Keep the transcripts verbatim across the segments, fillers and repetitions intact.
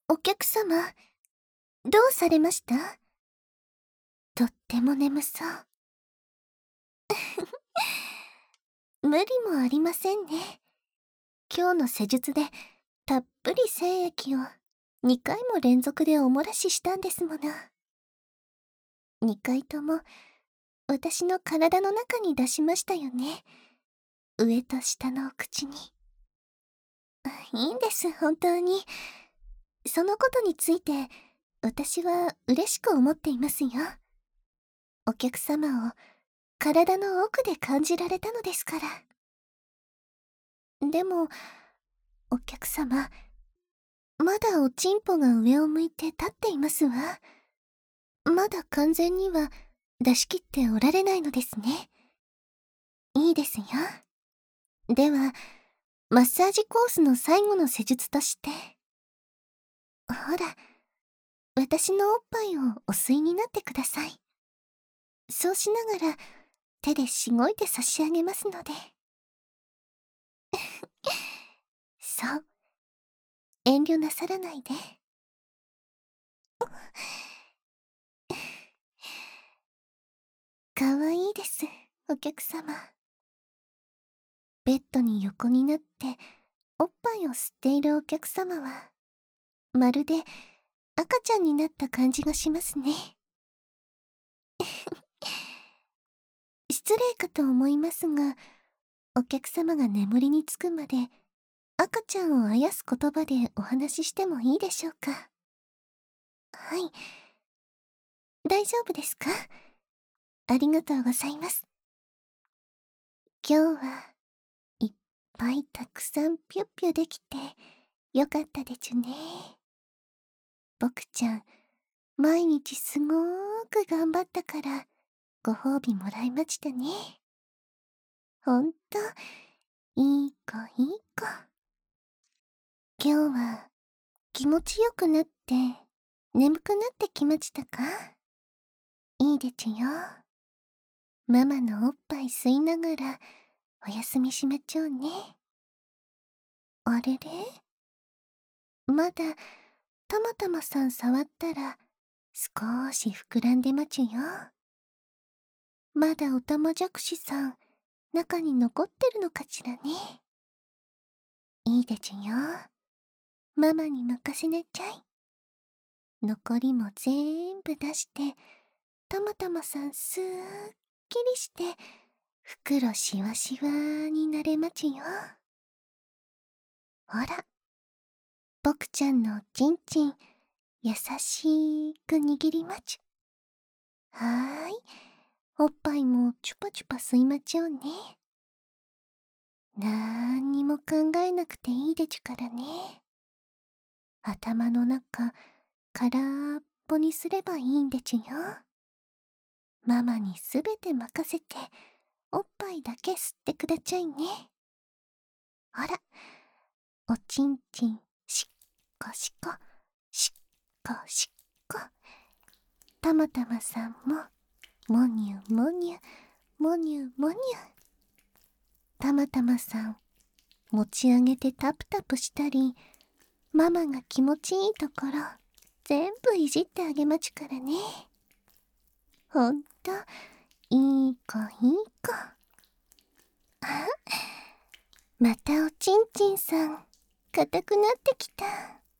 お客様、どうされました？とっても眠そう。無理もありませんね。今日の施術でたっぷり精液をにかいも連続でお漏らししたんですもの。にかいとも私の体の中に出しましたよね。上と下のお口に。いいんです、本当に。そのことについて私は嬉しく思っていますよ。お客様を体の奥で感じられたのですから。でも、お客様、まだおちんぽが上を向いて立っていますわ。まだ完全には出し切っておられないのですね。いいですよ。では、マッサージコースの最後の施術として。ほら、私のおっぱいをお吸いになってください。そうしながら手でしごいて差し上げますので。そう。遠慮なさらないで。かわいいです、お客様。ベッドに横になっておっぱいを吸っているお客様は、まるで赤ちゃんになった感じがしますね。失礼かと思いますが、お客様が眠りにつくまで赤ちゃんをあやす言葉でお話ししてもいいでしょうか。はい。大丈夫ですか？ありがとうございます。今日はいっぱいたくさんぴゅっぴゅできてよかったでちゅね。僕ちゃん、毎日すごーく頑張ったからご褒美もらいましたね。ほんと、いい子いい子。今日は気持ちよくなって眠くなってきましたか？いいでちゅよ。ママのおっぱい吸いながらおやすみしまちょうね。あれれ？まだたまたまさん触ったら少し膨らんでまちゅよ。まだおたまじゃくしさん中に残ってるのかしらね。いいでちゅよ。ママに任せなちゃい。残りもぜーんぶ出してたまたまさんすっきりして袋しわしわになれまちゅよ。ほら、僕ちゃんのおちんちん優しく握りまちゅ。はーい、おっぱいもチュパチュパ吸いまちょうね。なーにも考えなくていいでちゅからね。頭の中空っぽにすればいいんでちゅよ。ママにすべて任せておっぱいだけ吸ってくだちゃいね。ほら、おちんちんしっこしこしっこしっこ。たまたまさんももにゅもにゅもにゅもにゅ。たまたまさん持ち上げてタプタプしたり、ママが気持ちいいところ全部いじってあげまちゅからね。ほんといい子いい子。あ、またおちんちんさん硬くなってきた。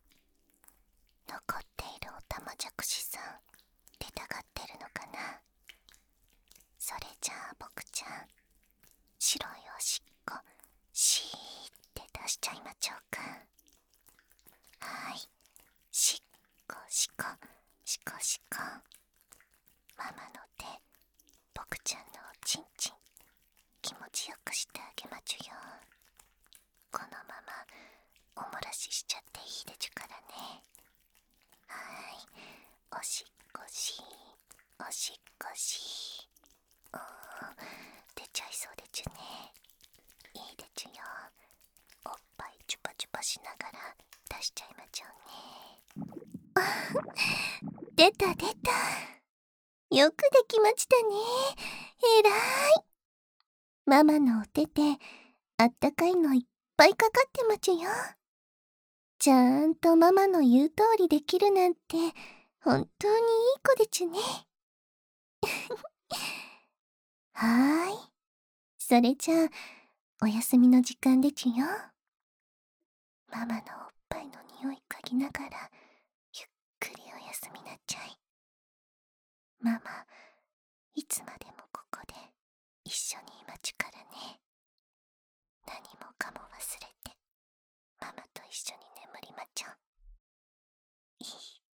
残っているおたまじゃくしさん出たがってるのかな。それじゃあ僕ちゃん白いおしっこシーって出しちゃいまちょうか。はい、しっこしこしこしこ。ママの手、僕ちゃんのおちんちん気持ちよくしてあげまちゅよ。このままおもらししちゃっていいでちゅからね。はい、おしっこしおしっこしー。出ちゃいそうでちゅね。いいでちゅよ。おっぱいチュパチュパしながら出しちゃいまちょうね。出た出た。よくできましたね。えらい。ママのお手手あったかいのいっぱいかかってまちゅよ。 ちゃんとママの言う通りできるなんて本当にいい子でちゅね。はーい。それじゃあお休みの時間でちゅよ。ママのおっぱいの匂い嗅ぎながらゆっくりお休みなっちゃい。ママいつまでもここで一緒にいまちゅからね。何もかも忘れてママと一緒に眠りまちゃん。いい